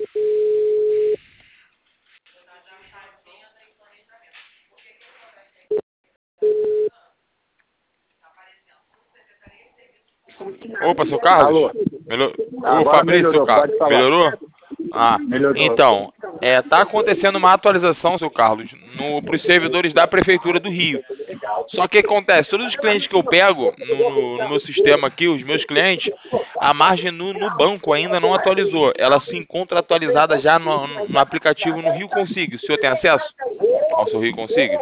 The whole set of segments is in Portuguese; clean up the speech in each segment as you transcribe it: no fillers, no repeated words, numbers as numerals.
Opa, seu Carlos? Alô? Ô, Agora Fabrício, seu melhorou, Carlos. pode falar. Melhorou? Ah, Melhorou. então, tá acontecendo uma atualização, seu Carlos, para os servidores da Prefeitura do Rio. Só que acontece, todos os clientes que eu pego no meu sistema aqui, os meus clientes, a margem no banco ainda não atualizou. Ela se encontra atualizada já no aplicativo no Rio Consig. O senhor tem acesso ao seu Rio Consig?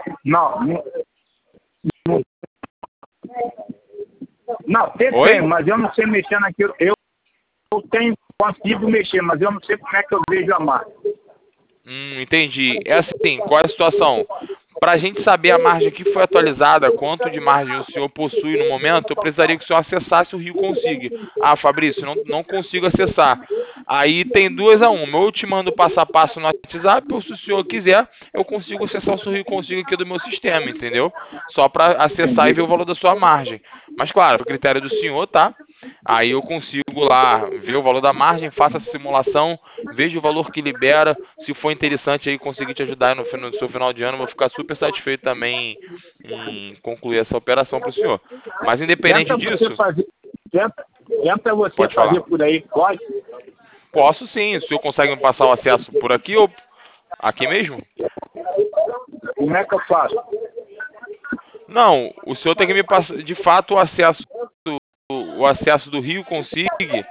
Não, tem, Oi? mas eu não sei mexer naquilo. Eu consigo mexer, mas eu não sei como é que eu vejo a marca. Entendi. É assim, qual é a situação? Para a gente saber a margem que foi atualizada, quanto de margem o senhor possui no momento, eu precisaria que o senhor acessasse o Rio Consig. Ah, Fabrício, não consigo acessar. Aí tem 2 a 1. Ou eu te mando passo a passo no WhatsApp, ou se o senhor quiser, eu consigo acessar o seu Rio Consig aqui do meu sistema, entendeu? Só para acessar e ver o valor da sua margem. Mas claro, a critério do senhor, tá? Aí eu consigo lá ver o valor da margem, faço a simulação, vejo o valor que libera. Se for interessante aí conseguir te ajudar no seu final de ano, eu vou ficar super satisfeito também em concluir essa operação para o senhor. Mas independente Tenta você disso, fazer, tenta você pode falar. fazer por aí, pode? Posso sim, o senhor consegue me passar o acesso por aqui ou aqui mesmo? Como é que eu faço? Não, o senhor tem que me passar de fato o acesso do Rio Consig.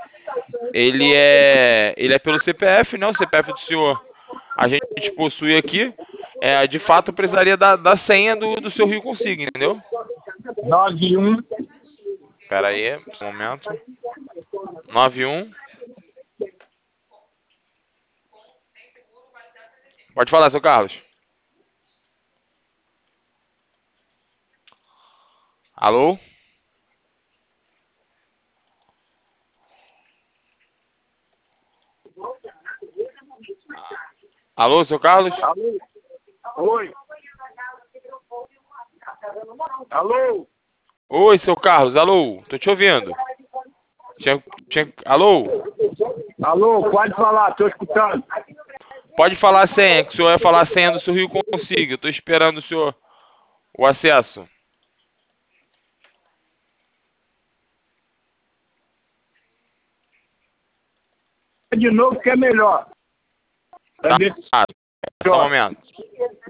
Ele é pelo CPF, né? O CPF do senhor a gente possui aqui. De fato, eu precisaria da senha do seu Rio Consig, entendeu? 91. Espera aí, um momento. 91. Pode falar, seu Carlos. Alô? Alô, seu Carlos? Alô? Oi. Alô? Oi, seu Carlos, alô, tô te ouvindo. Alô? Alô, pode falar, estou escutando. Pode falar a senha, que o senhor vai falar a senha do seu Rio Consig. Eu tô esperando o senhor o acesso. De novo que é melhor. Pra Tá, ver se só um melhora. momento.